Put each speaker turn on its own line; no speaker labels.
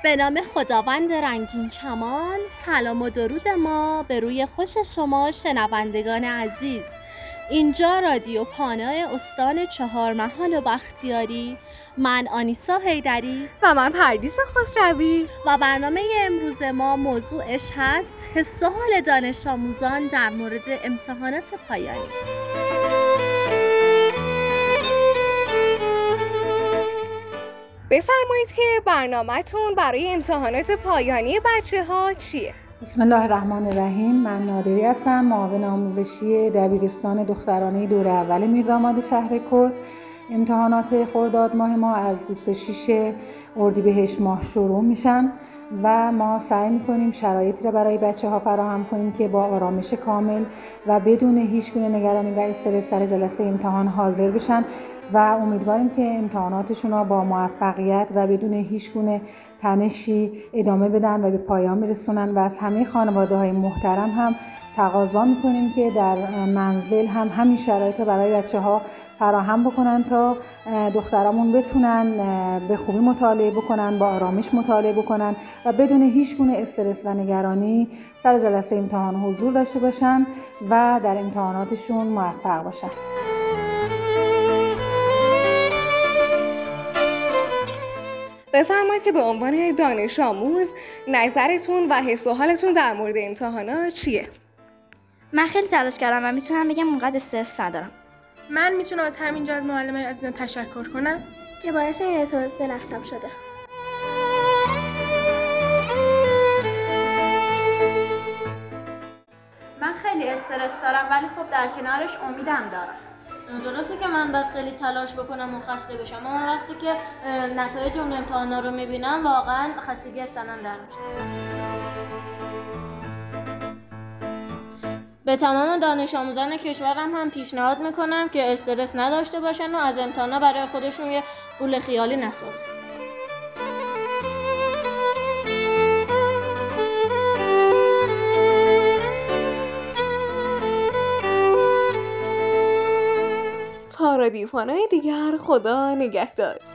به نام خداوند رنگین کمان، سلام و درود ما به روی خوش شما شنوندگان عزیز. اینجا رادیو پانای استان چهارمحال و بختیاری، من آنیسا حیدری
و من پردیس خسروی
و برنامه امروز ما موضوعش هست حس و حال دانش آموزان در مورد امتحانات پایانی.
بفرمایید که برنامه‌تون برای امتحانات پایانی بچه‌ها چیه؟
بسم الله الرحمن الرحیم. من نادری هستم، معاون آموزشی دبیرستان دخترانه دوره اول میرداماد شهر کرد. امتحانات خرداد ماه ما از 26 اردیبهشت ماه شروع میشن و ما سعی میکنیم شرایطی را برای بچه‌ها فراهم کنیم که با آرامش کامل و بدون هیچ گونه نگرانی و استرس سر جلسه امتحان حاضر بشن و امیدواریم که امتحاناتشون را با موفقیت و بدون هیچ گونه تنشی ادامه بدن و به پایان برسونن و از همه خانواده‌های محترم هم تقاضا میکنیم که در منزل هم همین شرایط رو برای بچه‌ها فراهم بکنن تا دخترامون بتونن به خوبی مطالعه بکنن، با آرامش مطالعه بکنن و بدون هیچ گونه استرس و نگرانی سر جلسه امتحان حضور داشته باشن و در امتحاناتشون موفق باشن.
بفرمایید که به عنوان دانش آموز نظرتون و حس و حالتون در مورد امتحانات چیه؟
من خیلی تلاش کردم و میتونم بگم اونقدر استرس ندارم.
من میتونم از همینجا از معلمای عزیزم تشکر کنم
که باعث این ارتباط به نفسم شده.
من خیلی استرس دارم ولی خب در کنارش امیدم دارم.
درسته که من باید خیلی تلاش بکنم و خسته بشم، اما وقتی که نتایج اون امتحانا رو میبینم واقعا خستگی از تنم در میاد. به تمام دانش آموزان کشورم هم پیشنهاد میکنم که استرس نداشته باشن و از امتحانا برای خودشون یه پول خیالی نسازن.
تا رادیو پانای دیگر، خدا نگهدار.